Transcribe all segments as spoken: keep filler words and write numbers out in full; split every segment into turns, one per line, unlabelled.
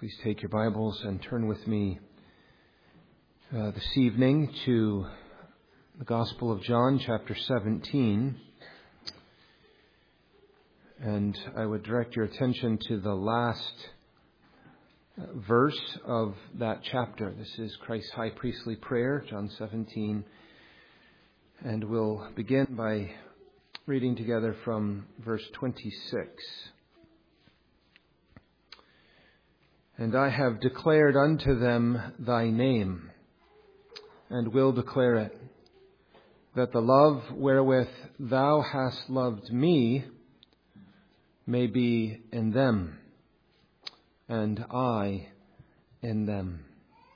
Please take your Bibles and turn with me uh, this evening to the Gospel of John, chapter seventeen. And I would direct your attention to the last verse of that chapter. This is Christ's high priestly prayer, John seventeen. And we'll begin by reading together from verse twenty-six. And I have declared unto them thy name, and will declare it, that the love wherewith thou hast loved me may be in them, and I in them.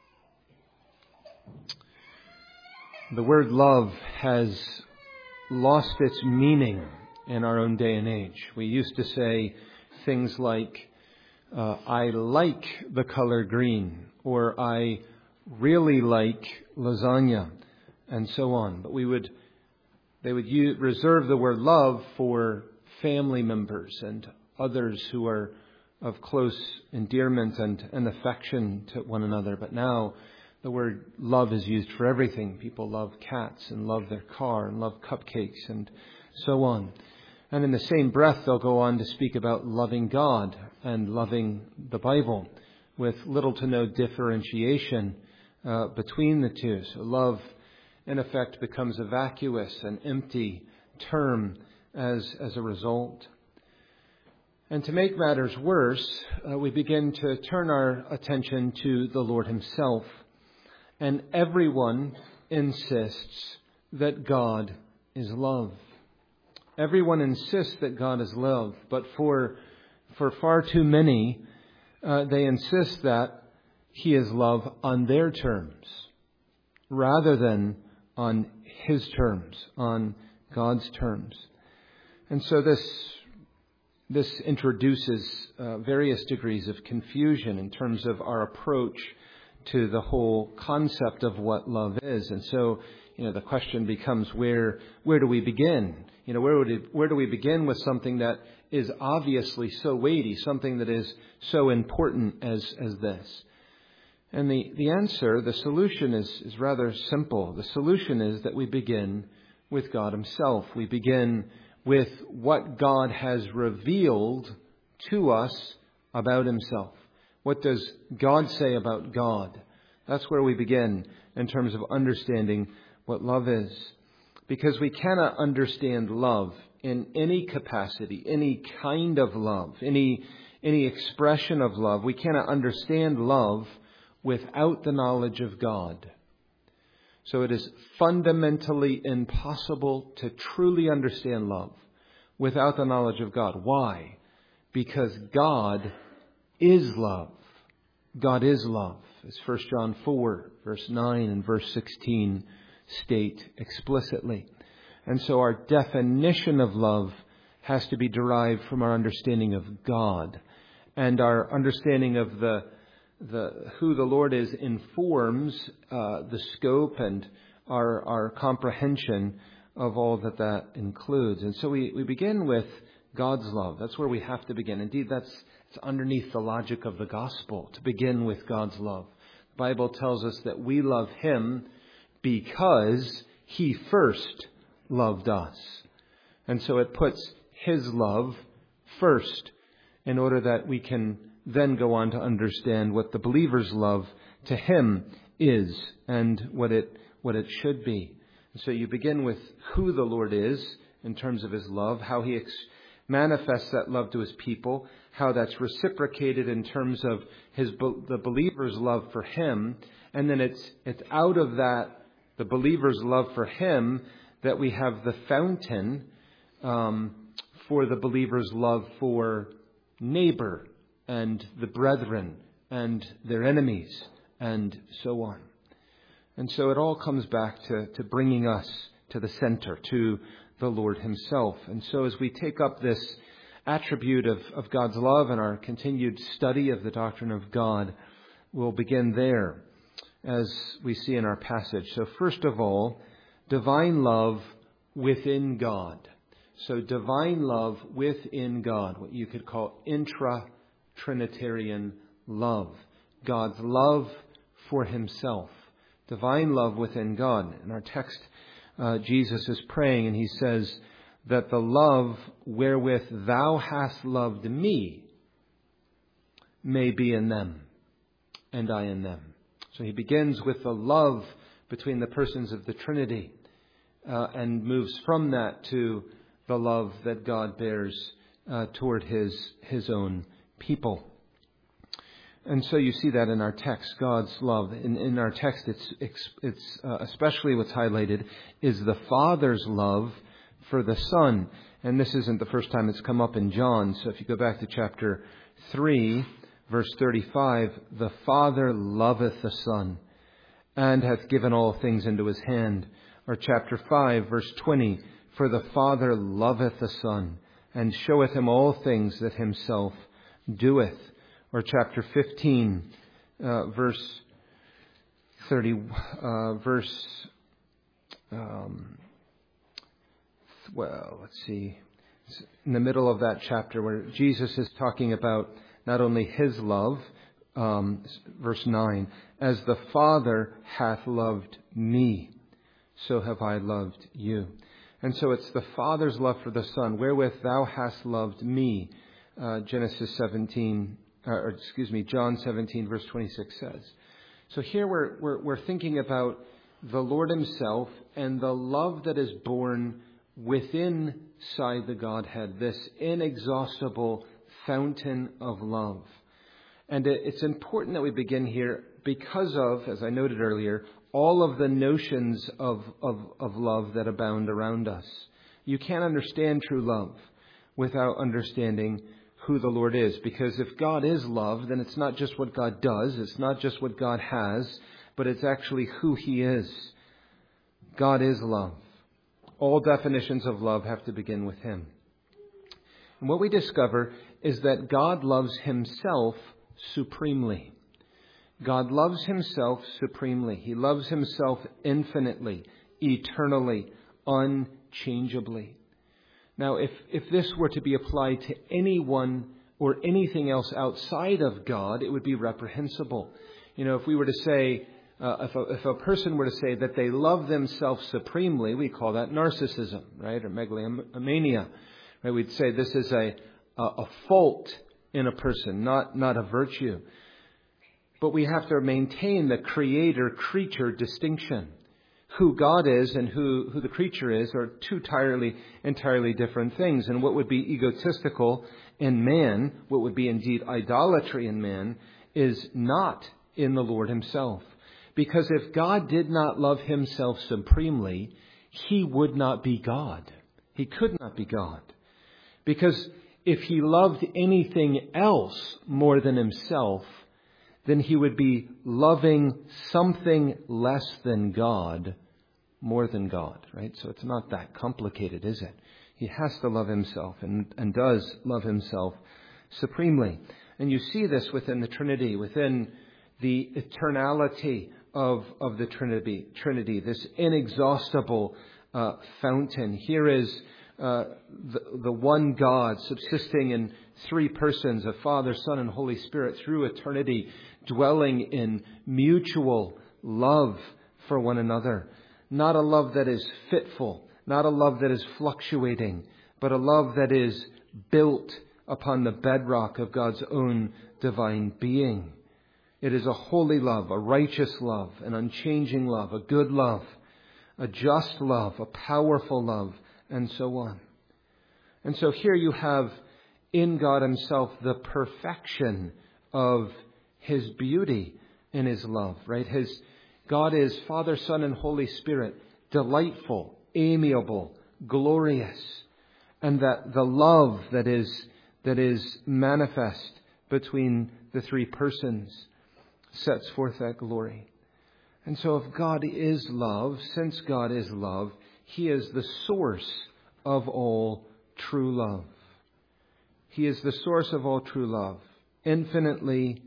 The word love has lost its meaning in our own day and age. We used to say things like, Uh, I like the color green, or I really like lasagna, and so on. But we would, they would use, reserve the word love for family members and others who are of close endearment and, and affection to one another. But now the word love is used for everything. People love cats and love their car and love cupcakes and so on. And in the same breath, they'll go on to speak about loving God and loving the Bible with little to no differentiation uh, between the two. So love, in effect, becomes a vacuous and empty term as, as a result. And to make matters worse, uh, we begin to turn our attention to the Lord himself. And everyone insists that God is love. Everyone insists that God is love, but for for far too many, uh, they insist that He is love on their terms, rather than on His terms, on God's terms. And so this this introduces uh, various degrees of confusion in terms of our approach to the whole concept of what love is. And so, you know, the question becomes, where where do we begin? You know, where would it, where do we begin with something that is obviously so weighty, something that is so important as as this? And the, the answer, the solution is, is rather simple. The solution is that we begin with God himself. We begin with what God has revealed to us about himself. What does God say about God? That's where we begin in terms of understanding what love is. Because we cannot understand love in any capacity, any kind of love, any any expression of love. We cannot understand love without the knowledge of God. So it is fundamentally impossible to truly understand love without the knowledge of God. Why? Because God is love. God is love. As First John four, verse nine and verse sixteen state explicitly. And so our definition of love has to be derived from our understanding of God. And our understanding of the the who the Lord is informs uh, the scope and our our comprehension of all that that includes. And so we, we begin with God's love. That's where we have to begin. Indeed, that's it's underneath the logic of the gospel, to begin with God's love. The Bible tells us that we love him because he first loved us. And so it puts his love first in order that we can then go on to understand what the believer's love to him is and what it what it should be. And so you begin with who the Lord is in terms of his love, how he ex- manifests that love to his people, how that's reciprocated in terms of his the believer's love for him, and then it's it's out of that the believer's love for him that we have the fountain um, for the believer's love for neighbor and the brethren and their enemies and so on. And so it all comes back to, to bringing us to the center, to the Lord himself. And so as we take up this attribute of, of God's love and our continued study of the doctrine of God, we'll begin there as we see in our passage. So first of all, divine love within God. So divine love within God, what you could call intra-Trinitarian love. God's love for himself. Divine love within God. In our text, uh, Jesus is praying and he says that the love wherewith thou hast loved me may be in them, and I in them. So he begins with the love between the persons of the Trinity uh, and moves from that to the love that God bears uh, toward his his own people. And so you see that in our text, God's love. In, in our text, it's it's, it's uh, especially what's highlighted is the Father's love for the Son. And this isn't the first time it's come up in John. So if you go back to chapter three, verse thirty-five, the Father loveth the Son, and hath given all things into his hand. Or chapter five, verse twenty, for the Father loveth the Son, and showeth him all things that himself doeth. Or chapter fifteen, uh, verse thirty, uh, verse, um, well, let's see, it's in the middle of that chapter where Jesus is talking about not only his love, um, verse nine, as the Father hath loved me, so have I loved you. And so it's the Father's love for the Son, wherewith thou hast loved me, uh, Genesis seventeen. Or excuse me, John seventeen, verse twenty-six says. So here we're, we're we're thinking about the Lord himself and the love that is born within inside the Godhead, this inexhaustible fountain of love. And it's important that we begin here because of, as I noted earlier, all of the notions of, of, of love that abound around us. You can't understand true love without understanding who the Lord is. Because if God is love, then it's not just what God does, it's not just what God has, but it's actually who he is. God is love. All definitions of love have to begin with him. And what we discover is that God loves himself supremely. God loves himself supremely. He loves himself infinitely, eternally, unchangeably. Now, if, if this were to be applied to anyone or anything else outside of God, it would be reprehensible. You know, if we were to say, uh, if, a, if a person were to say that they love themselves supremely, we call that narcissism, right? Or megalomania. Right? We'd say this is a, a, a fault in a person, not, not a virtue. But we have to maintain the creator-creature distinction. Who God is and who, who the creature is are two entirely, entirely different things. And what would be egotistical in man, what would be indeed idolatry in man, is not in the Lord himself. Because if God did not love himself supremely, he would not be God. He could not be God. Because if he loved anything else more than himself, then he would be loving something less than God more than God, right? So it's not that complicated, is it? He has to love himself and, and does love himself supremely. And you see this within the Trinity, within the eternality of, of the Trinity, Trinity, this inexhaustible uh, fountain. Here is uh, the, the one God subsisting in three persons, a Father, Son, and Holy Spirit through eternity, dwelling in mutual love for one another. Not a love that is fitful, not a love that is fluctuating, but a love that is built upon the bedrock of God's own divine being. It is a holy love, a righteous love, an unchanging love, a good love, a just love, a powerful love, and so on. And so here you have in God himself the perfection of his beauty in his love, right? His God is Father, Son, and Holy Spirit, delightful, amiable, glorious, and that the love that is that is manifest between the three persons sets forth that glory. And so if God is love, since God is love, he is the source of all true love. He is the source of all true love, infinitely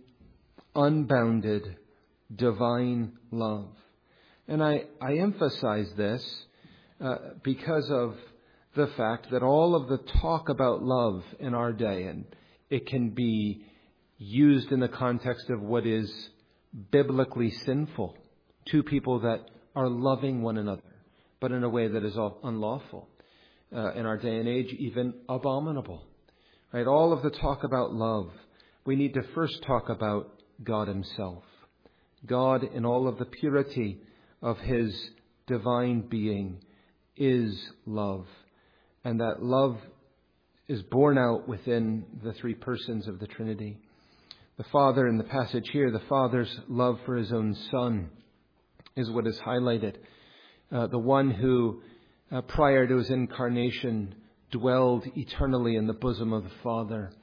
unbounded, divine love. And I, I emphasize this uh, because of the fact that all of the talk about love in our day, and it can be used in the context of what is biblically sinful. Two people that are loving one another, but in a way that is unlawful. Uh, in our day and age, even abominable. Right? All of the talk about love, we need to first talk about God himself. God, in all of the purity of his divine being, is love. And that love is borne out within the three persons of the Trinity. The Father, in the passage here, the Father's love for his own Son is what is highlighted. Uh, the one who, uh, prior to his incarnation, dwelled eternally in the bosom of the Father.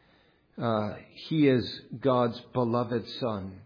Uh, he is God's beloved Son.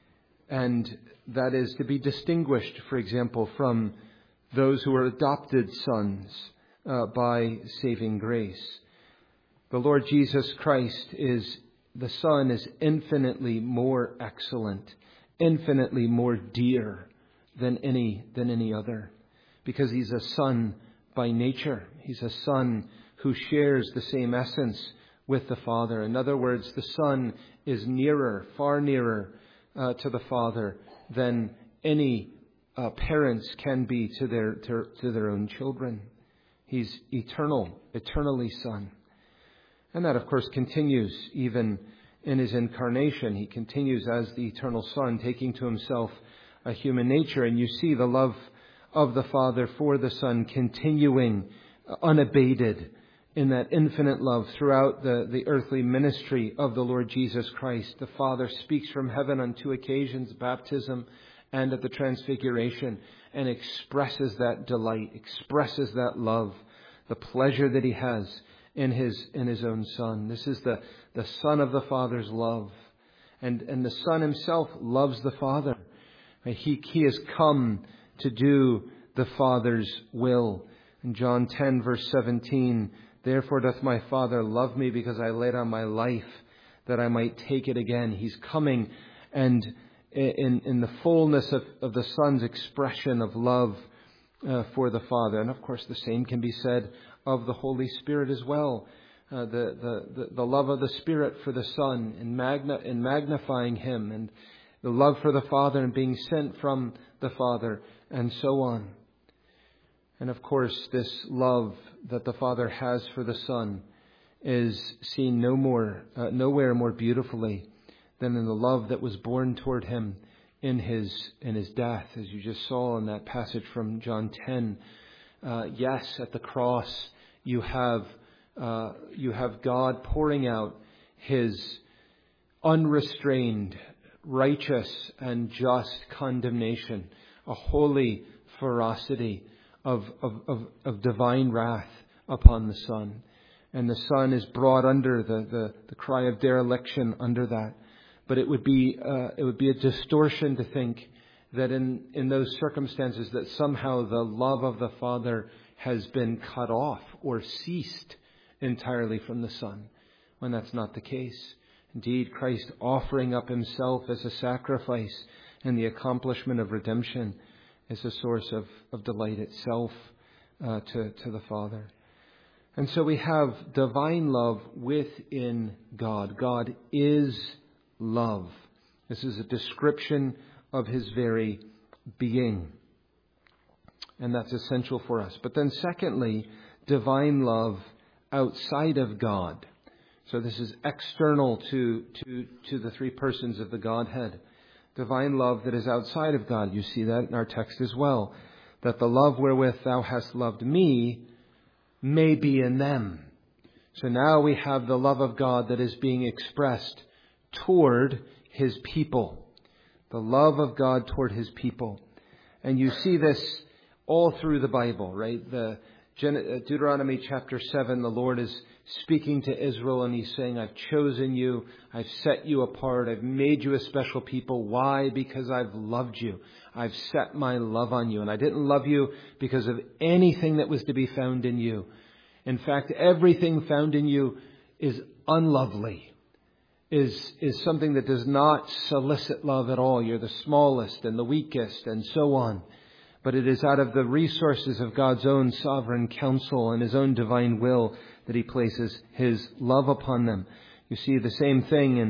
And that is to be distinguished, for example, from those who are adopted sons uh, by saving grace. The Lord Jesus Christ is, the Son is infinitely more excellent, infinitely more dear than any, than any other. Because he's a Son by nature. He's a Son who shares the same essence with the Father. In other words, the Son is nearer, far nearer uh, to the Father than any uh, parents can be to their to, to their own children. He's eternal, eternally Son. And that, of course, continues even in his incarnation. He continues as the eternal Son, taking to himself a human nature. And you see the love of the Father for the Son continuing unabated in that infinite love throughout the, the earthly ministry of the Lord Jesus Christ. The Father speaks from heaven on two occasions, baptism and at the transfiguration, and expresses that delight, expresses that love, the pleasure that he has in his in his own Son. This is the, the Son of the Father's love. And, and the Son himself loves the Father. He, he has come to do the Father's will. In John ten, verse seventeen, therefore doth my Father love me, because I laid down my life that I might take it again. He's coming, and in, in the fullness of, of the Son's expression of love uh, for the Father. And of course, the same can be said of the Holy Spirit as well. Uh, the, the, the, the love of the Spirit for the Son in, magna, in magnifying him, and the love for the Father and being sent from the Father, and so on. And of course, this love that the Father has for the Son is seen no more, uh, nowhere more beautifully than in the love that was born toward him in his in his death, as you just saw in that passage from John ten. Uh, yes, at the cross you have uh, you have God pouring out his unrestrained, righteous and just condemnation, a holy ferocity of, of, of, of divine wrath upon the Son. And the Son is brought under the, the, the cry of dereliction under that. But it would be uh, it would be a distortion to think that in, in those circumstances that somehow the love of the Father has been cut off or ceased entirely from the Son, when that's not the case. Indeed, Christ offering up himself as a sacrifice and the accomplishment of redemption is a source of, of delight itself uh, to, to the Father. And so we have divine love within God. God is love. This is a description of his very being. And that's essential for us. But then secondly, divine love outside of God. So this is external to, to, to the three persons of the Godhead. Divine love that is outside of God. You see that in our text as well. That the love wherewith thou hast loved me may be in them. So now we have the love of God that is being expressed toward his people. The love of God toward his people. And you see this all through the Bible, right? The Deuteronomy chapter seven, the Lord is speaking to Israel and he's saying, I've chosen you, I've set you apart, I've made you a special people. Why? Because I've loved you. I've set my love on you. And I didn't love you because of anything that was to be found in you. In fact, everything found in you is unlovely, is, is something that does not solicit love at all. You're the smallest and the weakest and so on. But it is out of the resources of God's own sovereign counsel and his own divine will that he places his love upon them. You see the same thing in,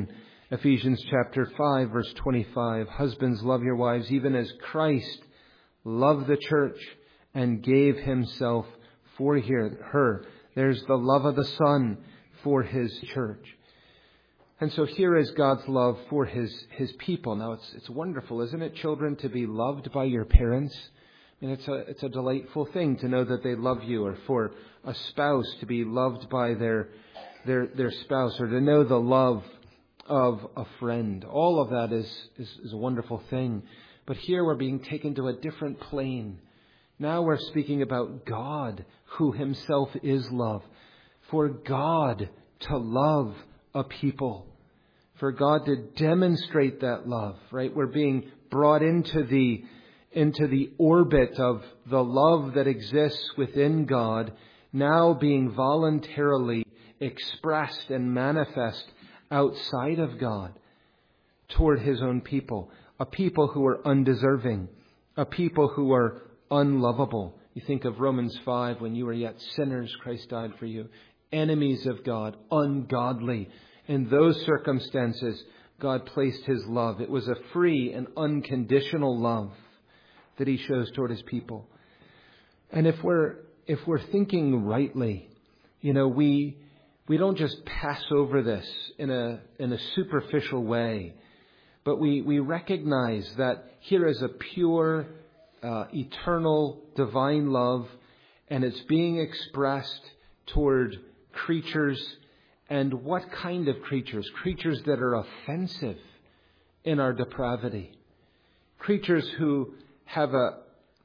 Ephesians chapter five, verse twenty-five, husbands, love your wives, even as Christ loved the church and gave himself for her. There's the love of the Son for his church. And so here is God's love for his, his people. Now it's, it's wonderful, isn't it, children, to be loved by your parents? I mean, it's a, it's a delightful thing to know that they love you, or for a spouse to be loved by their, their, their spouse, or to know the love of a friend. All of that is, is, is a wonderful thing. But here we're being taken to a different plane. Now we're speaking about God, who himself is love. For God to love a people. For God to demonstrate that love, right? We're being brought into the, into the orbit of the love that exists within God, now being voluntarily expressed and manifest outside of God toward his own people. A people who are undeserving. A people who are unlovable. You think of Romans five, when you were yet sinners, Christ died for you. Enemies of God, ungodly. In those circumstances, God placed his love. It was a free and unconditional love that he shows toward his people. And if we're if we're thinking rightly, you know, we we don't just pass over this in a in a superficial way, but we, we recognize that here is a pure, uh, eternal, divine love, and it's being expressed toward creatures. And what kind of creatures? Creatures that are offensive in our depravity. Creatures who have a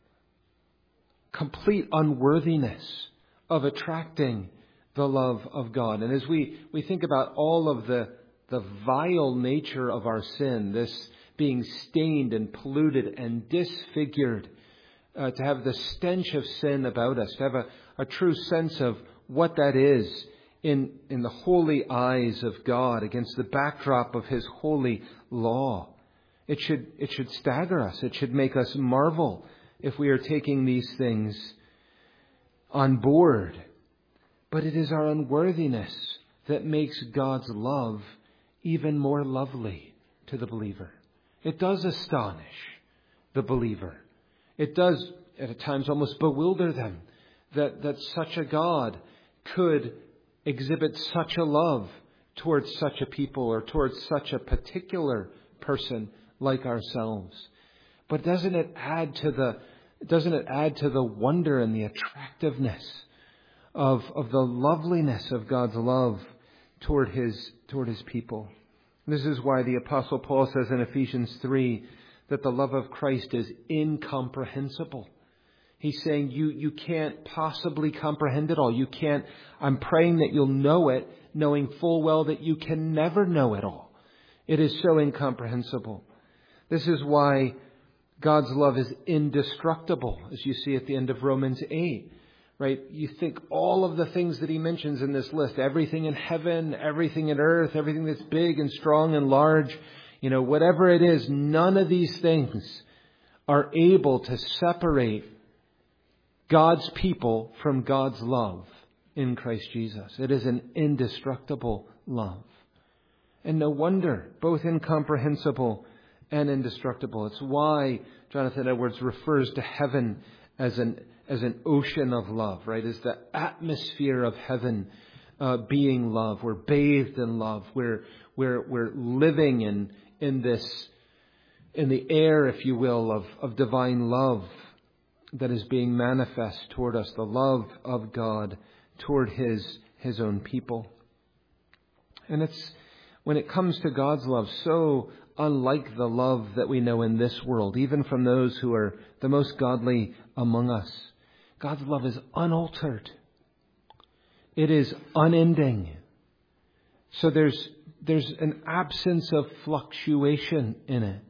complete unworthiness of attracting the love of God. And as we, we think about all of the, the vile nature of our sin, this being stained and polluted and disfigured, uh, to have the stench of sin about us, to have a, a true sense of what that is in, in the holy eyes of God against the backdrop of his holy law. It should, it should stagger us. It should make us marvel if we are taking these things on board. But it is our unworthiness that makes God's love even more lovely to the believer. It does astonish the believer. It does, at times, almost bewilder them that, that such a God could exhibit such a love towards such a people or towards such a particular person like ourselves. But doesn't it add to the doesn't it add to the wonder and the attractiveness of of the loveliness of God's love toward his toward his people? This is why the Apostle Paul says in Ephesians three that the love of Christ is incomprehensible. He's saying you you can't possibly comprehend it all. You can't. I'm praying that you'll know it, knowing full well that you can never know it all. It is so incomprehensible. This is why God's love is indestructible, as you see at the end of Romans eight. Right? You think all of the things that he mentions in this list, everything in heaven, everything in earth, everything that's big and strong and large, you know, whatever it is, none of these things are able to separate God's people from God's love in Christ Jesus. It is an indestructible love. And no wonder, both incomprehensible and indestructible. It's why Jonathan Edwards refers to heaven as an as an ocean of love, right? As the atmosphere of heaven uh, being love. We're bathed in love. We're we're we're living in in this in the air, if you will, of, of divine love that is being manifest toward us, the love of God toward his his own people. And it's when it comes to God's love, so unlike the love that we know in this world, even from those who are the most godly among us. God's love is unaltered. It is unending. So there's there's an absence of fluctuation in it.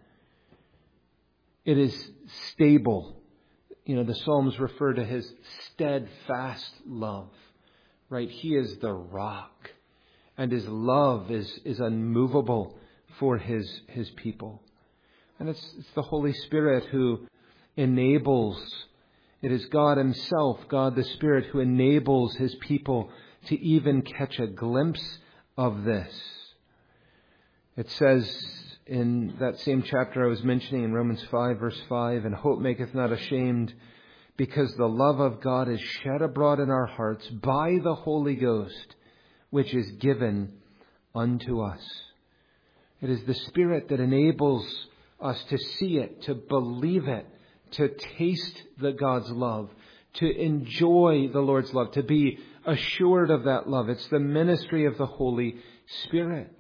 It is stable. You know, the Psalms refer to his steadfast love. Right? He is the rock. And his love is, is unmovable for his his people. And it's, it's the Holy Spirit who enables. It is God himself, God the Spirit, who enables his people to even catch a glimpse of this. It says in that same chapter I was mentioning in Romans five, verse five, and hope maketh not ashamed, because the love of God is shed abroad in our hearts by the Holy Ghost, which is given unto us. It is the Spirit that enables us to see it, to believe it, to taste the God's love, to enjoy the Lord's love, to be assured of that love. It's the ministry of the Holy Spirit.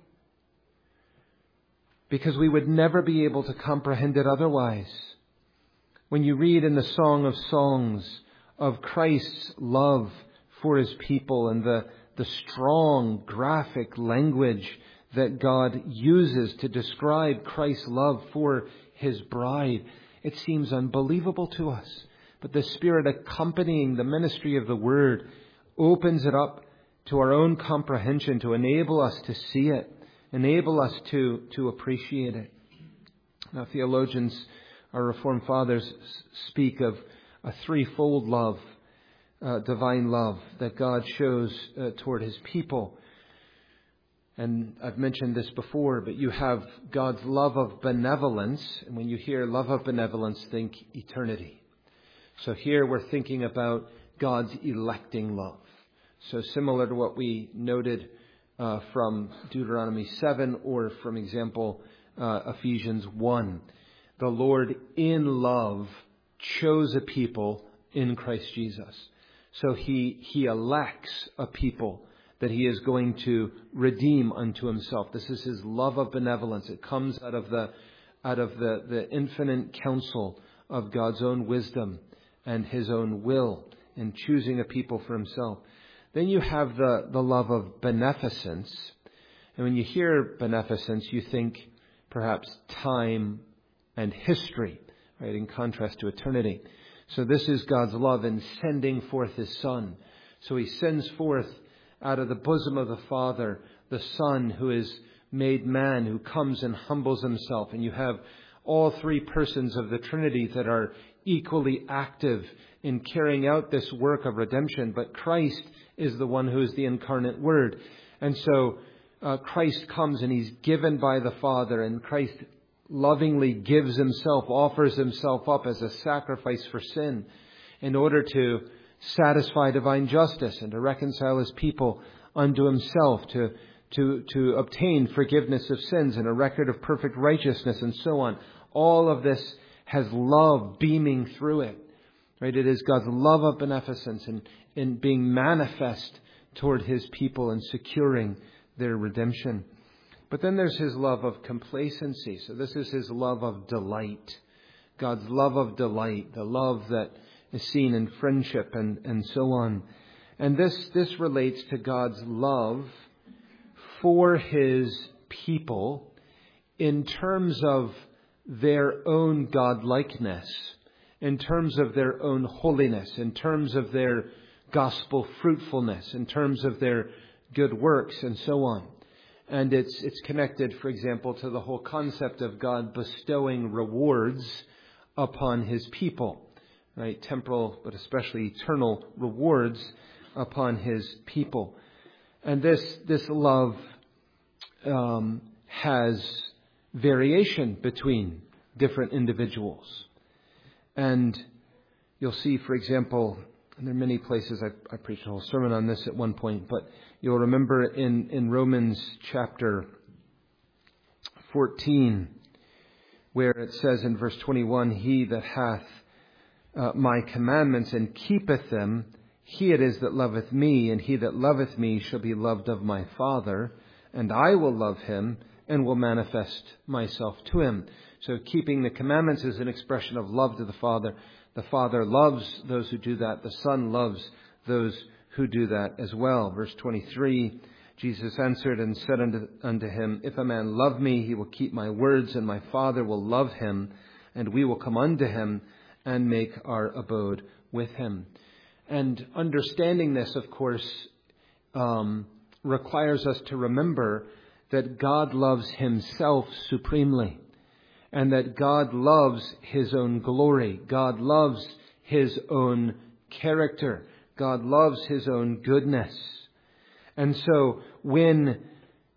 Because we would never be able to comprehend it otherwise. When you read in the Song of Songs of Christ's love for His people and the, the strong, graphic language that God uses to describe Christ's love for His bride, it seems unbelievable to us. But the Spirit accompanying the ministry of the Word opens it up to our own comprehension to enable us to see it, enable us to, to appreciate it. Now, theologians, our Reformed Fathers, speak of a threefold love, uh, divine love, that God shows uh, toward His people. And I've mentioned this before, but you have God's love of benevolence. And when you hear love of benevolence, think eternity. So here we're thinking about God's electing love. So similar to what we noted uh, from Deuteronomy seven or from example uh, Ephesians one. The Lord in love chose a people in Christ Jesus. So he, he elects a people that He is going to redeem unto Himself. This is His love of benevolence. It comes out of the, out of the, the infinite counsel of God's own wisdom and His own will in choosing a people for Himself. Then you have the, the love of beneficence. And when you hear beneficence, you think perhaps time and history, right, in contrast to eternity. So this is God's love in sending forth His Son. So He sends forth out of the bosom of the Father the Son who is made man, who comes and humbles Himself. And you have all three persons of the Trinity that are equally active in carrying out this work of redemption. But Christ is the one who is the incarnate Word. And so uh, Christ comes and He's given by the Father, and Christ lovingly gives Himself, offers Himself up as a sacrifice for sin in order to satisfy divine justice and to reconcile His people unto Himself, to, to, to obtain forgiveness of sins and a record of perfect righteousness and so on. All of this has love beaming through it. Right? It is God's love of beneficence and in being manifest toward His people and securing their redemption. But then there's His love of complacency. So this is His love of delight. God's love of delight, the love that is seen in friendship and, and so on. And this, this relates to God's love for His people in terms of their own godlikeness, in terms of their own holiness, in terms of their gospel fruitfulness, in terms of their good works and so on. And it's it's connected, for example, to the whole concept of God bestowing rewards upon His people, right? Temporal, but especially eternal rewards upon His people. And this this love um, has variation between different individuals. And you'll see, for example, and there are many places, I, I preached a whole sermon on this at one point, but you'll remember in, in Romans chapter fourteen, where it says in verse twenty-one, He that hath uh, my commandments and keepeth them, he it is that loveth me, and he that loveth me shall be loved of my Father, and I will love him and will manifest myself to him. So keeping the commandments is an expression of love to the Father. The Father loves those who do that. The Son loves those who do that as well. Verse twenty-three, Jesus answered and said unto, unto him, If a man love me, he will keep my words, and my Father will love him, and we will come unto him and make our abode with him. And understanding this, of course, um, requires us to remember that God loves Himself supremely, and that God loves His own glory. God loves His own character. God loves His own goodness. And so when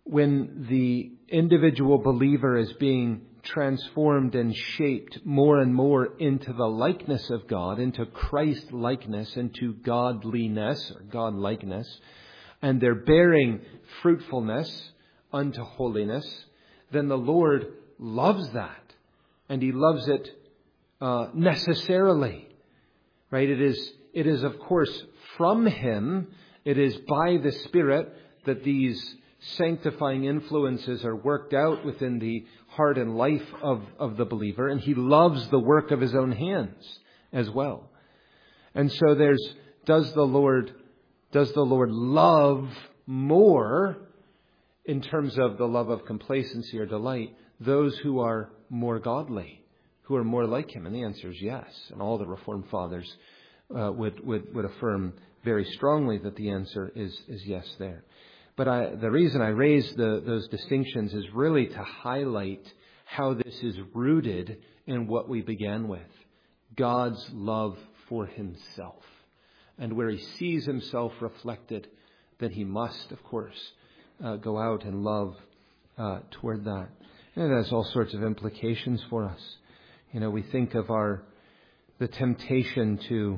when the individual believer is being transformed and shaped more and more into the likeness of God, into Christ likeness, into godliness or God-likeness, and they're bearing fruitfulness unto holiness, then the Lord loves that. And He loves it uh, necessarily. Right? It is, it is, of course, from Him. It is by the Spirit that these sanctifying influences are worked out within the heart and life of, of the believer. And he loves the work of his own hands as well. And so there's, does the Lord, does the Lord love more in terms of the love of complacency or delight, those who are more godly, who are more like Him? And the answer is yes. And all the Reformed Fathers uh, would, would, would affirm very strongly that the answer is, is yes there. But I, the reason I raise the, those distinctions is really to highlight how this is rooted in what we began with, God's love for Himself. And where He sees Himself reflected, then He must, of course, uh, go out and love uh, toward that. And it has all sorts of implications for us. You know, we think of our the temptation to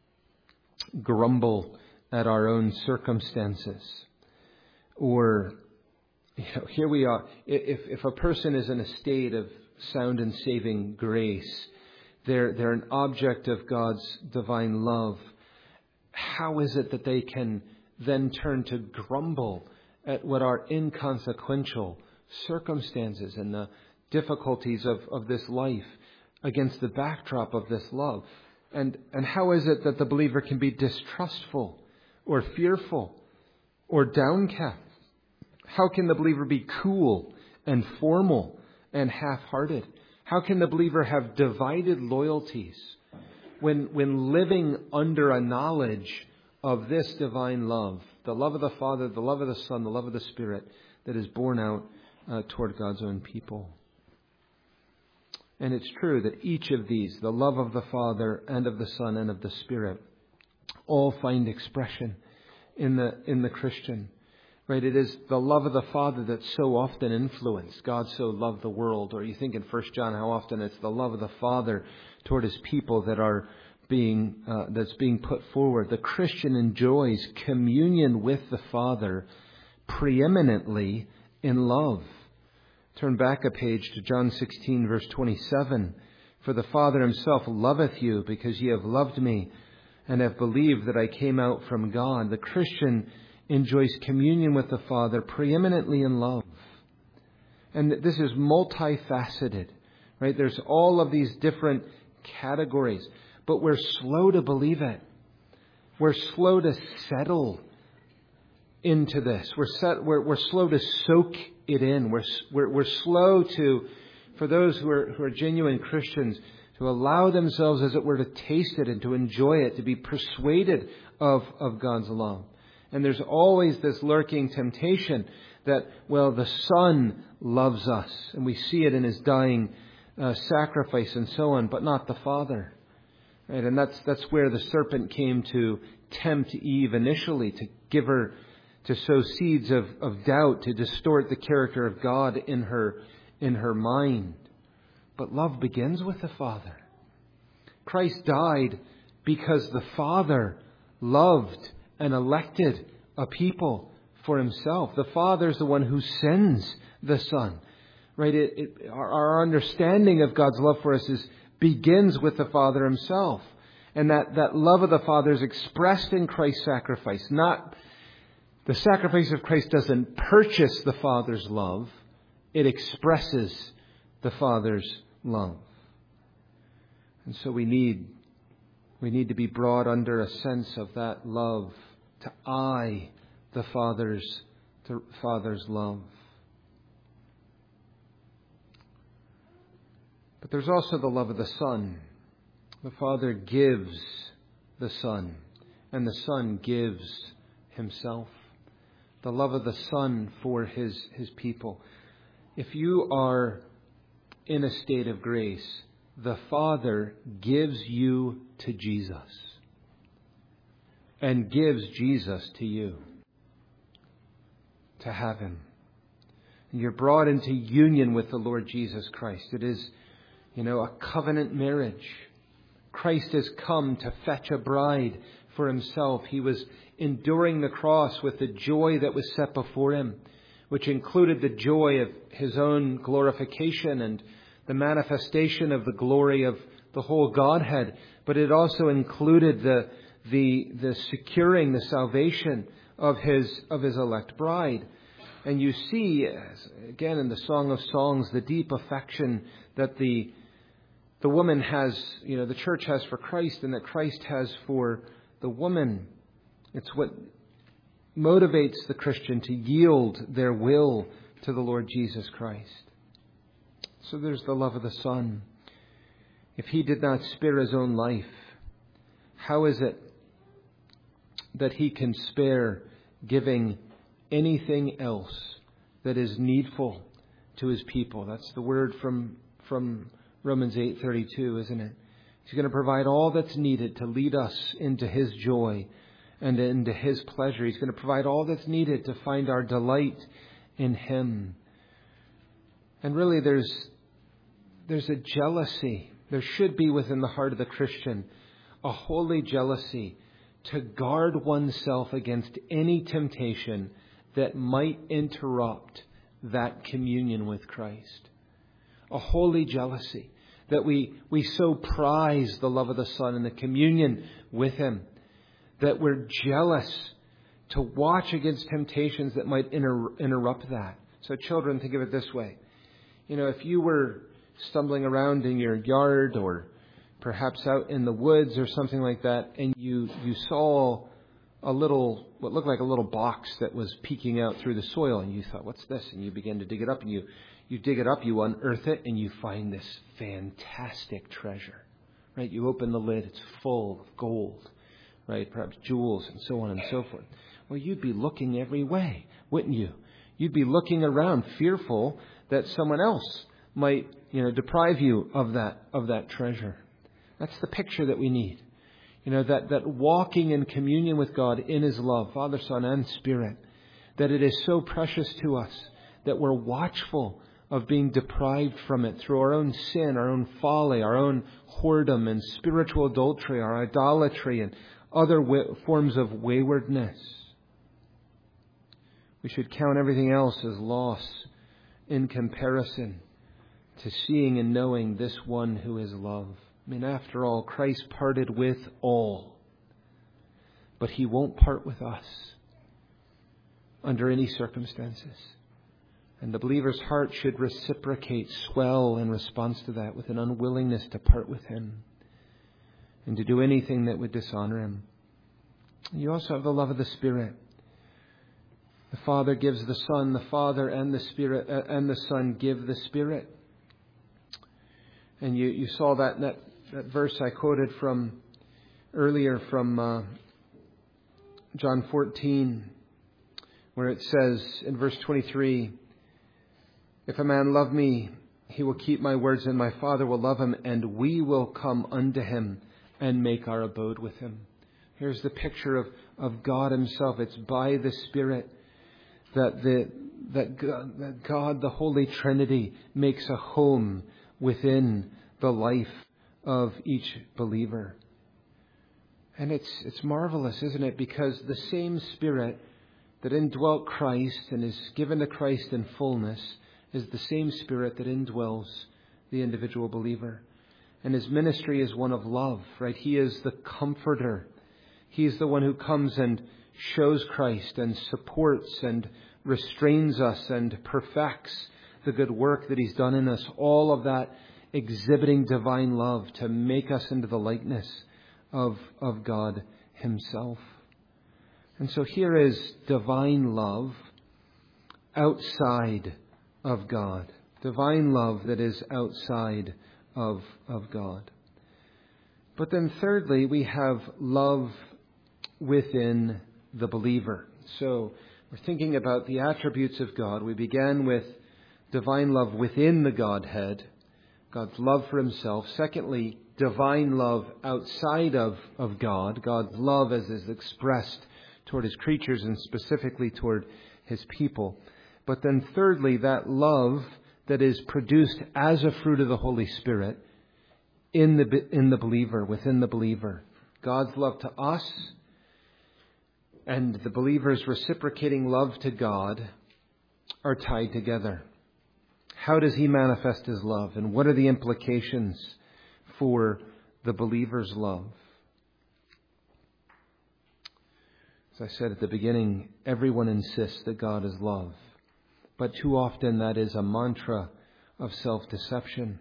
grumble at our own circumstances. Or, you know, here we are. If if a person is in a state of sound and saving grace, they're they're an object of God's divine love. How is it that they can then turn to grumble at what are inconsequential circumstances and the difficulties of, of this life against the backdrop of this love? And and how is it that the believer can be distrustful or fearful or downcast? How can the believer be cool and formal and half-hearted? How can the believer have divided loyalties when, when living under a knowledge of this divine love, the love of the Father, the love of the Son, the love of the Spirit that is borne out uh, toward God's own people? And it's true that each of these, the love of the Father and of the Son and of the Spirit, all find expression in the in the Christian. Right? It is the love of the Father that's so often influenced. God so loved the world. Or you think in First John how often it's the love of the Father toward His people that are being uh, that's being put forward. The Christian enjoys communion with the Father preeminently in love. Turn back a page to John sixteen, verse twenty-seven. For the Father Himself loveth you, because ye have loved me, and have believed that I came out from God. The Christian enjoys communion with the Father preeminently in love. And this is multifaceted, right? There's all of these different categories, but we're slow to believe it. We're slow to settle into this. We're set, we're, we're slow to soak it in. We're, we're, we're slow to, for those who are, who are genuine Christians, to allow themselves, as it were, to taste it and to enjoy it, to be persuaded of, of God's love. And there's always this lurking temptation that, well, the Son loves us, and we see it in His dying uh, sacrifice and so on, but not the Father. Right? And that's that's where the serpent came to tempt Eve initially, to give her, to sow seeds of, of doubt, to distort the character of God in her in her mind. But love begins with the Father. Christ died because the Father loved and elected a people for Himself. The Father is the one who sends the Son. Right? It, it, our, our understanding of God's love for us is begins with the Father Himself. And that, that love of the Father is expressed in Christ's sacrifice. Not the sacrifice of Christ doesn't purchase the Father's love. It expresses the Father's love. And so we need we need to be brought under a sense of that love, to eye the Father's, the Father's love. But there's also the love of the Son. The Father gives the Son, and the Son gives Himself. The love of the Son for His, His people. If you are in a state of grace, the Father gives you to Jesus and gives Jesus to you to have Him. You're brought into union with the Lord Jesus Christ. It is, you know, a covenant marriage. Christ has come to fetch a bride for himself. He was enduring the cross with the joy that was set before him, which included the joy of his own glorification and the manifestation of the glory of the whole Godhead. But it also included the the the securing the salvation of his of his elect bride. And you see, again, in the Song of Songs, the deep affection that the the woman has, you know, the church has for Christ and that Christ has for the woman. It's what motivates the Christian to yield their will to the Lord Jesus Christ. So there's the love of the Son. If he did not spare his own life, how is it that he can spare giving anything else that is needful to his people? That's the word from, from Romans eight thirty-two, isn't it? He's going to provide all that's needed to lead us into his joy and into his pleasure. He's going to provide all that's needed to find our delight in him. And really there's there's a jealousy. There should be within the heart of the Christian a holy jealousy to guard oneself against any temptation that might interrupt that communion with Christ. A holy jealousy that we, we so prize the love of the Son and the communion with him that we're jealous to watch against temptations that might inter- interrupt that. So children, think of it this way. You know, if you were stumbling around in your yard or perhaps out in the woods or something like that, and you, you saw a little, what looked like a little box that was peeking out through the soil, and you thought, what's this? And you began to dig it up, and you, you dig it up, you unearth it, and you find this fantastic treasure, right? You open the lid, it's full of gold, right? Perhaps jewels and so on and so forth. Well, you'd be looking every way, wouldn't you? You'd be looking around, fearful that someone else might, you know, deprive you of that, of that treasure. That's the picture that we need. You know, that, that walking in communion with God in his love, Father, Son, and Spirit, that it is so precious to us that we're watchful of being deprived from it through our own sin, our own folly, our own whoredom and spiritual adultery, our idolatry and other wa- forms of waywardness. We should count everything else as loss in comparison to seeing and knowing this one who is love. I mean, after all, Christ parted with all, but he won't part with us under any circumstances. And the believer's heart should reciprocate, swell in response to that with an unwillingness to part with him and to do anything that would dishonor him. You also have the love of the Spirit. The Father gives the Son, the Father and the Spirit uh, and the Son give the Spirit. And you, you saw that in that, that verse I quoted from earlier from uh, John fourteen, where it says in verse twenty-three, if a man love me, he will keep my words, and my Father will love him, and we will come unto him and make our abode with him. Here's the picture of, of God himself. It's by the Spirit that the that God, that God, the Holy Trinity, makes a home within the life of each believer. And it's it's marvelous, isn't it? Because the same Spirit that indwelt Christ and is given to Christ in fullness is the same Spirit that indwells the individual believer. And his ministry is one of love, right? He is the comforter. He is the one who comes and shows Christ and supports and restrains us and perfects the good work that he's done in us. All of that exhibiting divine love to make us into the likeness of, of God himself. And so here is divine love outside of God. Divine love that is outside of, of God. But then thirdly, we have love within the believer. So we're thinking about the attributes of God. We began with divine love within the Godhead, God's love for himself. Secondly, divine love outside of, of God, God's love as is expressed toward his creatures and specifically toward his people. But then thirdly, that love that is produced as a fruit of the Holy Spirit in the, in the believer, within the believer. God's love to us and the believer's reciprocating love to God are tied together. How does He manifest His love? And what are the implications for the believer's love? As I said at the beginning, everyone insists that God is love. But too often that is a mantra of self-deception.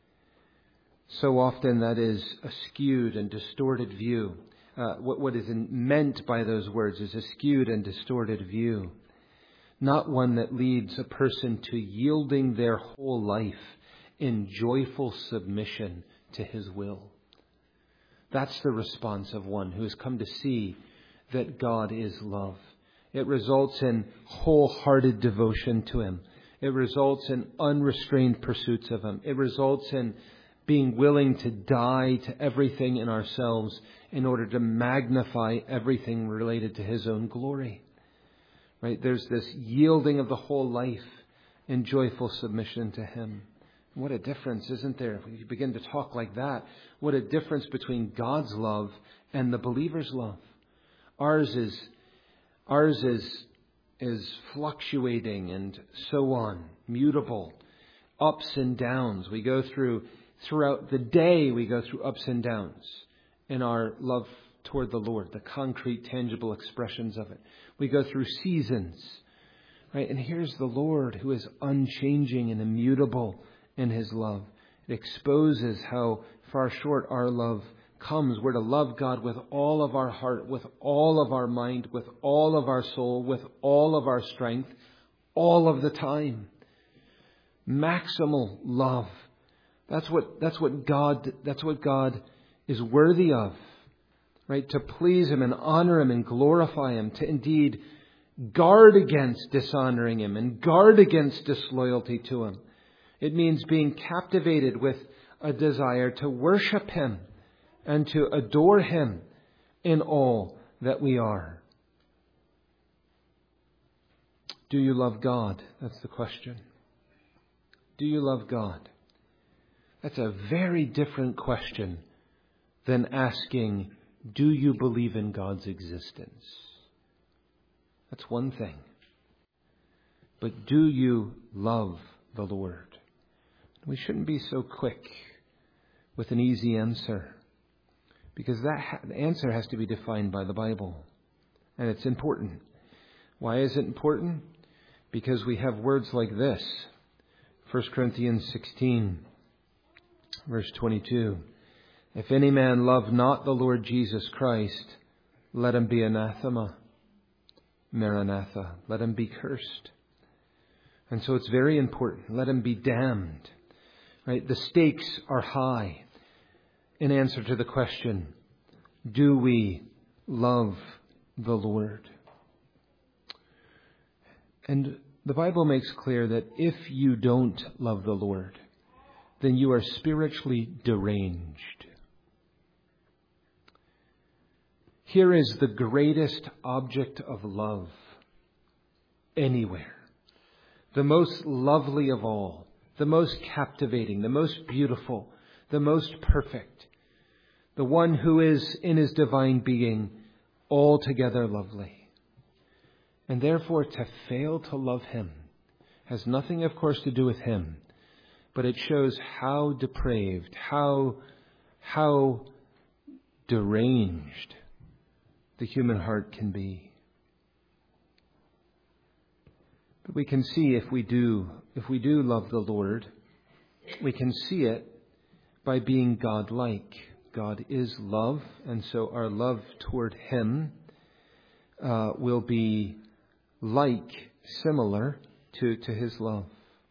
So often that is a skewed and distorted view. Uh, what, what is meant by those words is a skewed and distorted view. Not one that leads a person to yielding their whole life in joyful submission to His will. That's the response of one who has come to see that God is love. It results in wholehearted devotion to Him. It results in unrestrained pursuits of Him. It results in being willing to die to everything in ourselves in order to magnify everything related to His own glory. Right? There's this yielding of the whole life in joyful submission to Him. What a difference, isn't there? When you begin to talk like that, what a difference between God's love and the believer's love. Ours is ours is is fluctuating and so on, mutable, ups and downs. We go through throughout the day. We go through ups and downs in our love toward the Lord, the concrete, tangible expressions of it. We go through seasons, right? And here's the Lord who is unchanging and immutable in His love. It exposes how far short our love comes. We're to love God with all of our heart, with all of our mind, with all of our soul, with all of our strength, all of the time. Maximal love. That's what, that's what God, that's what God is worthy of, right? To please Him and honor Him and glorify Him, to indeed guard against dishonoring Him and guard against disloyalty to Him. It means being captivated with a desire to worship Him and to adore Him in all that we are. Do you love God? That's the question. Do you love God? That's a very different question than asking, do you believe in God's existence? That's one thing. But do you love the Lord? We shouldn't be so quick with an easy answer, because that ha- the answer has to be defined by the Bible. And it's important. Why is it important? Because we have words like this. First Corinthians sixteen, verse twenty-two. If any man love not the Lord Jesus Christ, let him be anathema. Maranatha. Let him be cursed. And so it's very important. Let him be damned. Right? The stakes are high in answer to the question, do we love the Lord? And the Bible makes clear that if you don't love the Lord, then you are spiritually deranged. Here is the greatest object of love anywhere. The most lovely of all. The most captivating, the most beautiful, the most perfect. The one who is in His divine being altogether lovely. And therefore to fail to love Him has nothing, of course, to do with Him. But it shows how depraved, how, how deranged the human heart can be. But we can see if we do, if we do love the Lord, we can see it by being God-like. God is love, and so our love toward Him uh, will be like, similar to, to His love.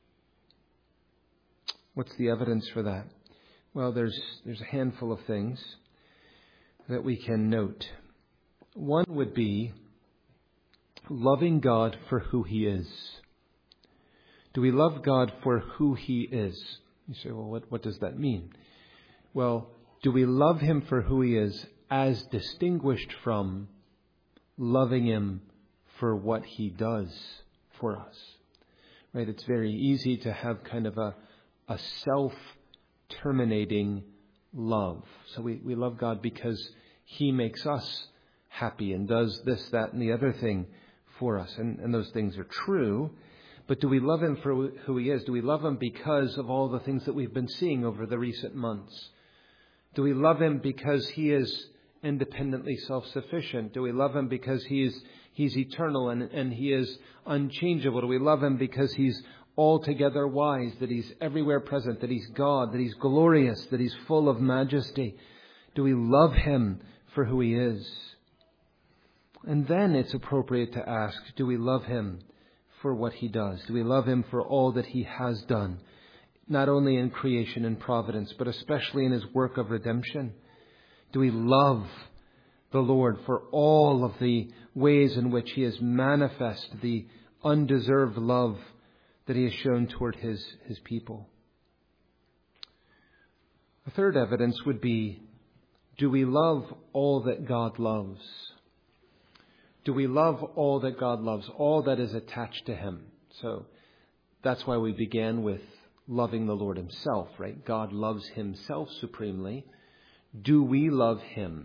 What's the evidence for that? Well, there's there's a handful of things that we can note. One would be loving God for who He is. Do we love God for who He is? You say, well, what, what does that mean? Well, do we love Him for who He is as distinguished from loving Him for what He does for us? right? It's very easy to have kind of a, a self-terminating love. So we, we love God because He makes us happy and does this, that, and the other thing for us. And, and those things are true. But do we love Him for who He is? Do we love Him because of all the things that we've been seeing over the recent months? Do we love Him because He is independently self-sufficient? Do we love Him because He is He's eternal and, and He is unchangeable? Do we love Him because He's altogether wise, that He's everywhere present, that He's God, that He's glorious, that He's full of majesty? Do we love Him for who He is? And then it's appropriate to ask, do we love Him for what He does? Do we love Him for all that He has done, not only in creation and providence, but especially in His work of redemption? Do we love the Lord for all of the ways in which He has manifested the undeserved love that He has shown toward His, His people? A third evidence would be, do we love all that God loves? Do we love all that God loves, all that is attached to Him? So that's why we began with loving the Lord Himself, right? God loves Himself supremely. Do we love Him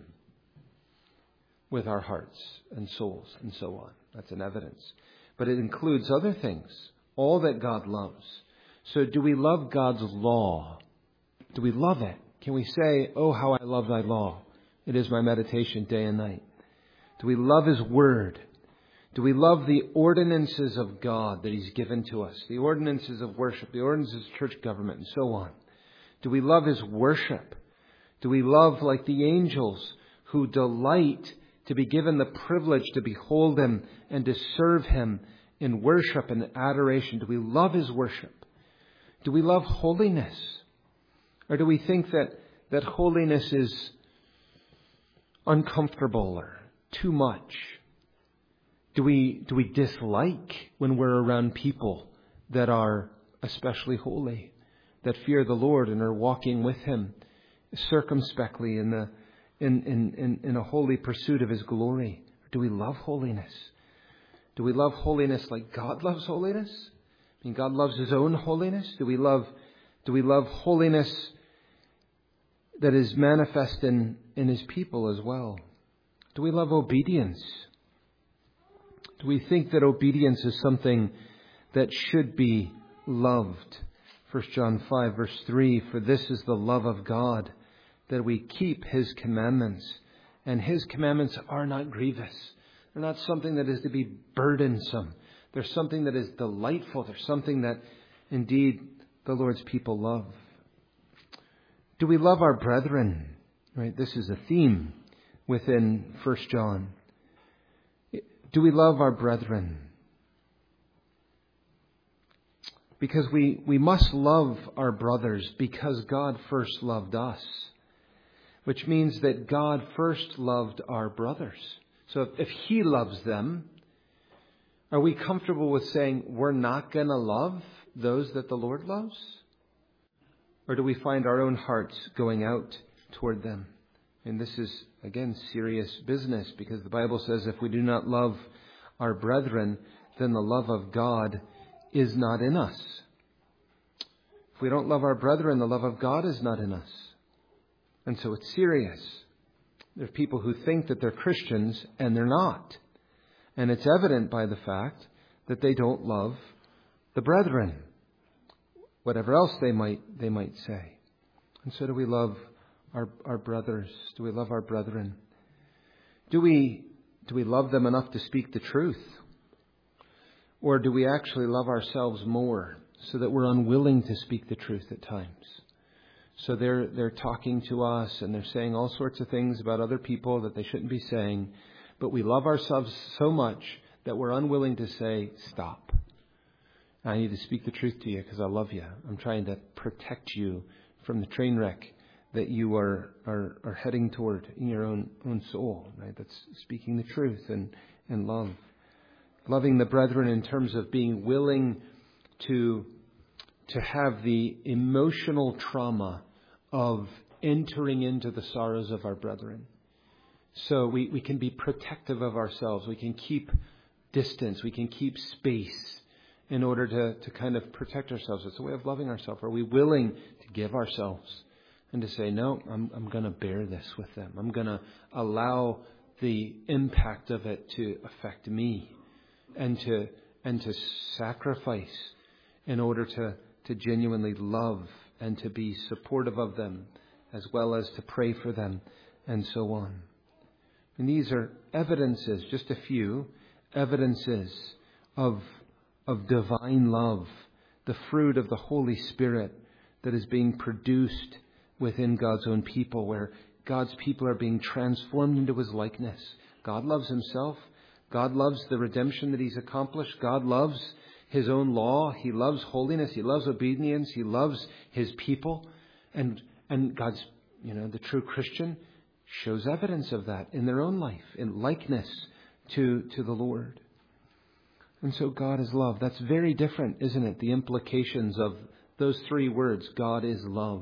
with our hearts and souls and so on? That's an evidence. But it includes other things, all that God loves. So do we love God's law? Do we love it? Can we say, oh, how I love thy law. It is my meditation day and night. Do we love His word? Do we love the ordinances of God that He's given to us? The ordinances of worship, the ordinances of church government, and so on. Do we love His worship? Do we love, like the angels who delight to be given the privilege to behold Him and to serve Him in worship and adoration? Do we love His worship? Do we love holiness? Or do we think that, that holiness is uncomfortable or too much? Do we, do we dislike when we're around people that are especially holy, that fear the Lord and are walking with Him circumspectly in the in, in, in, in a holy pursuit of His glory? Do we love holiness? Do we love holiness like God loves holiness? I mean, God loves His own holiness. Do we love do we love holiness that is manifest in, in His people as well? Do we love obedience? Do we think that obedience is something that should be loved? First John five verse three, for this is the love of God, that we keep His commandments. And His commandments are not grievous. They're not something that is to be burdensome. They're something that is delightful. They're something that indeed the Lord's people love. Do we love our brethren? Right? This is a theme within First John. Do we love our brethren? Because we, we must love our brothers because God first loved us. Which means that God first loved our brothers. So if, if He loves them, are we comfortable with saying we're not going to love those that the Lord loves? Or do we find our own hearts going out toward them? And this is, again, serious business, because the Bible says if we do not love our brethren, then the love of God is not in us. If we don't love our brethren, the love of God is not in us. And so it's serious. There are people who think that they're Christians and they're not. And it's evident by the fact that they don't love the brethren, whatever else they might they might say. And so do we love our, our brothers? Do we love our brethren? Do we do we love them enough to speak the truth? Or do we actually love ourselves more so that we're unwilling to speak the truth at times? So they're they're talking to us and they're saying all sorts of things about other people that they shouldn't be saying. But we love ourselves so much that we're unwilling to say, stop. I need to speak the truth to you because I love you. I'm trying to protect you from the train wreck that you are, are, are heading toward in your own own soul. Right? That's speaking the truth and, and love. Loving the brethren in terms of being willing to, to have the emotional trauma of entering into the sorrows of our brethren. So we, we can be protective of ourselves. We can keep distance. We can keep space in order to, to kind of protect ourselves. It's a way of loving ourselves. Are we willing to give ourselves and to say, no, I'm, I'm going to bear this with them. I'm going to allow the impact of it to affect me and to and to sacrifice in order to, to genuinely love and to be supportive of them, as well as to pray for them, and so on. And these are evidences, just a few evidences of, of divine love, the fruit of the Holy Spirit that is being produced within God's own people, where God's people are being transformed into His likeness. God loves Himself. God loves the redemption that He's accomplished. God loves His own law. He loves holiness. He loves obedience. He loves His people. And and God's, you know, the true Christian shows evidence of that in their own life, in likeness to, to the Lord. And so God is love. That's very different, isn't it? The implications of those three words, God is love.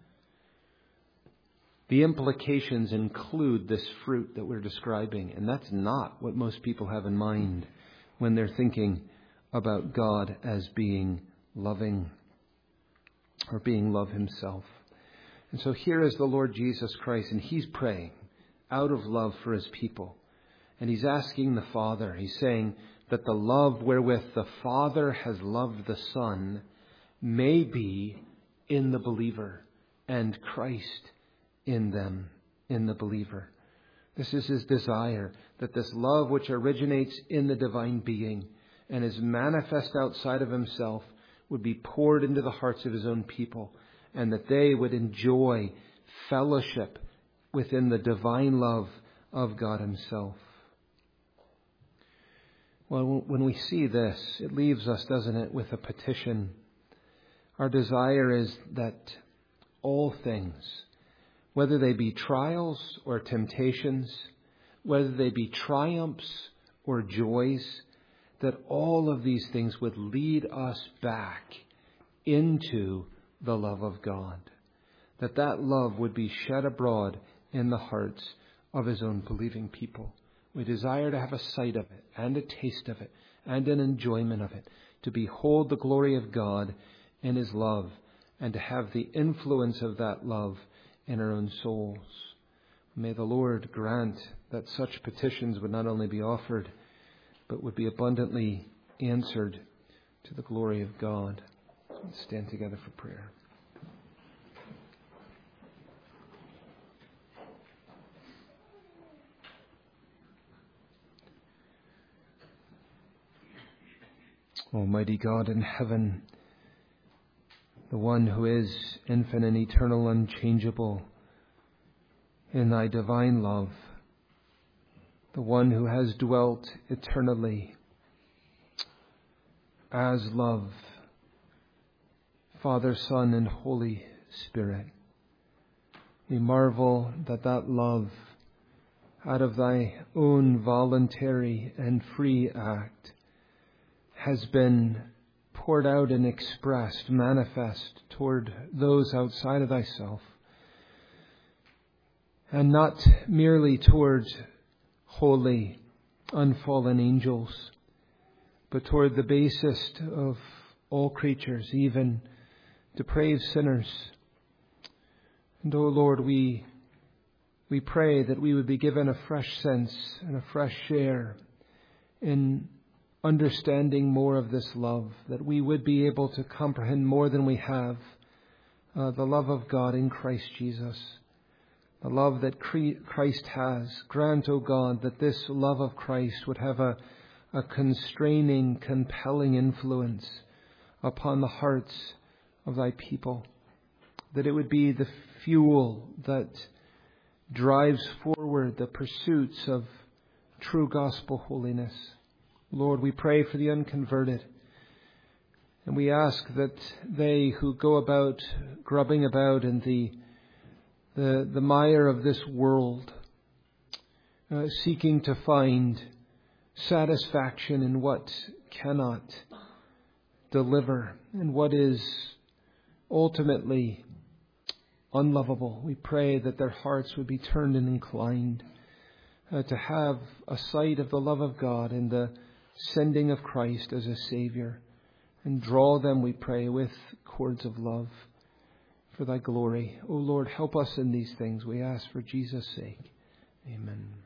The implications include this fruit that we're describing, and that's not what most people have in mind when they're thinking about God as being loving or being love Himself. And so here is the Lord Jesus Christ, and He's praying out of love for His people. And He's asking the Father, He's saying that the love wherewith the Father has loved the Son may be in the believer, and Christ in them, in the believer. This is His desire, that this love which originates in the divine being and is manifest outside of Himself would be poured into the hearts of His own people, and that they would enjoy fellowship within the divine love of God Himself. Well, when we see this, it leaves us, doesn't it, with a petition. Our desire is that all things, whether they be trials or temptations, whether they be triumphs or joys, that all of these things would lead us back into the love of God. That that love would be shed abroad in the hearts of His own believing people. We desire to have a sight of it and a taste of it and an enjoyment of it, to behold the glory of God in His love and to have the influence of that love in our own souls. May the Lord grant that such petitions would not only be offered, but would be abundantly answered to the glory of God. Let's stand together for prayer. Almighty God in heaven, the one who is infinite, eternal, unchangeable in Thy divine love, the one who has dwelt eternally as love, Father, Son, and Holy Spirit. We marvel that that love, out of Thy own voluntary and free act, has been poured out and expressed, manifest toward those outside of Thyself, and not merely toward holy, unfallen angels, but toward the basest of all creatures, even depraved sinners. And, O Lord, we we pray that we would be given a fresh sense and a fresh share in understanding more of this love, that we would be able to comprehend more than we have uh, the love of God in Christ Jesus, the love that Christ has. Grant, O God, that this love of Christ would have a, a constraining, compelling influence upon the hearts of Thy people, that it would be the fuel that drives forward the pursuits of true gospel holiness. Lord, we pray for the unconverted, and we ask that they who go about, grubbing about in the the, the mire of this world, uh, seeking to find satisfaction in what cannot deliver and what is ultimately unlovable, we pray that their hearts would be turned and inclined uh, to have a sight of the love of God and the sending of Christ as a Savior, And draw them, we pray, with cords of love for thy glory. O Lord, help us in these things, we ask for Jesus' sake. Amen.